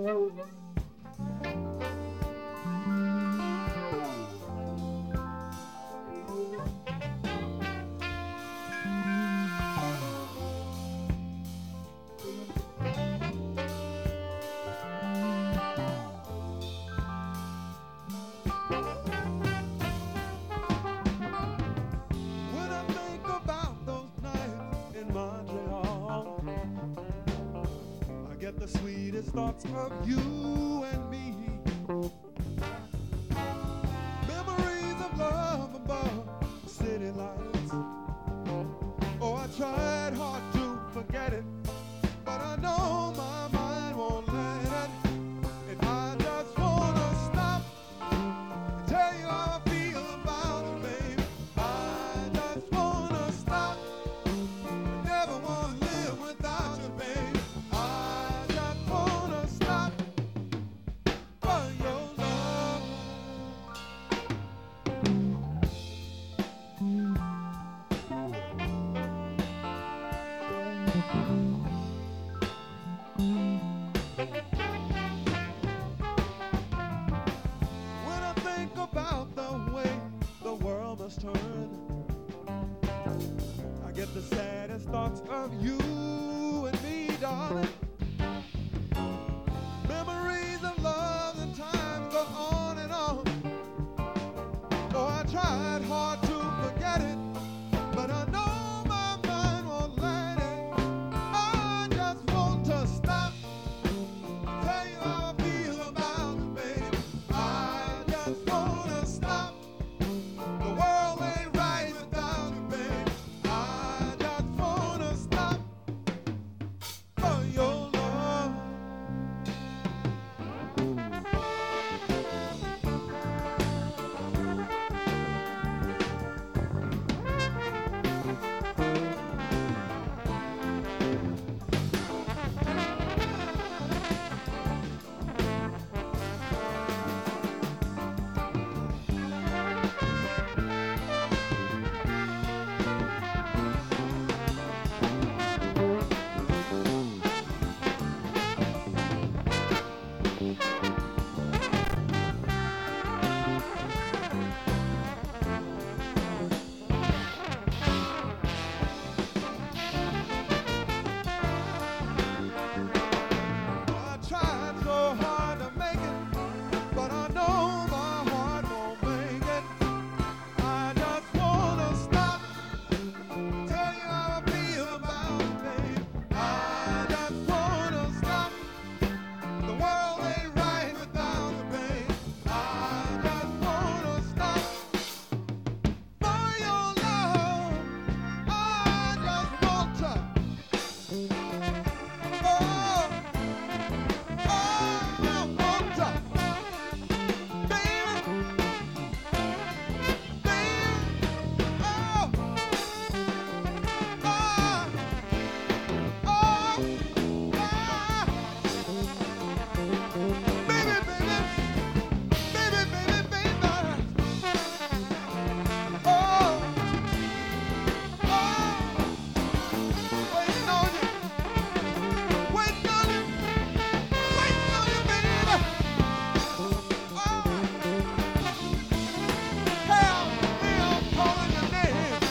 When I think about those nights in Montreal, I get the sweetest thoughts of you and me. Memories of love above city lights. Oh, I tried hard to forget it, but I know my mind won't let it. And I just wanna stop and tell you how I feel about you, baby. I just wanna stop. I never wanna live without you, baby. I just wanna stop for your love. When I think about the way the world must turn, I get the saddest thoughts of you and me, darling. Memories of love and time go on and on. Oh, I tried hard to forget it, but I know my mind won't let it. I just want to stop, tell you how I feel about you, baby. I just wanna stop. The world ain't right without you, baby. I just wanna stop for your love. I tried so hard to make it, but I know my heart won't make it. I just wanna stop, tell you how I feel about it, babe. I just wanna stop. The world ain't right without you, babe. I just wanna stop for your love. I just want to. Oh, I want to, baby, baby. Oh, baby, baby, baby, baby, baby. Oh, waiting on you, waiting on you, waiting on you, baby. Oh, help me, I'm calling your name.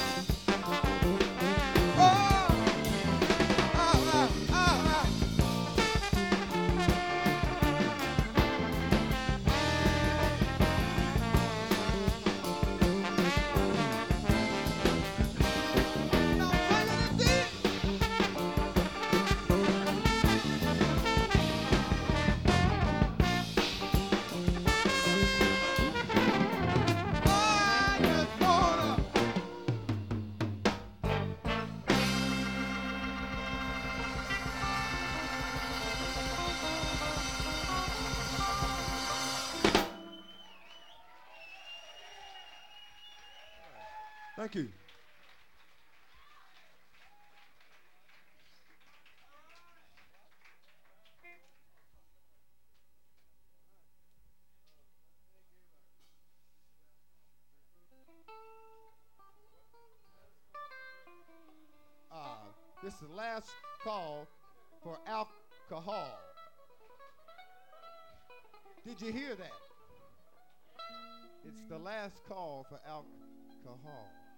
Oh, ah, ah, ah. Now take it deep. I just wanna. Thank you. This is the last call for alcohol. Did you hear that? It's the last call for alcohol.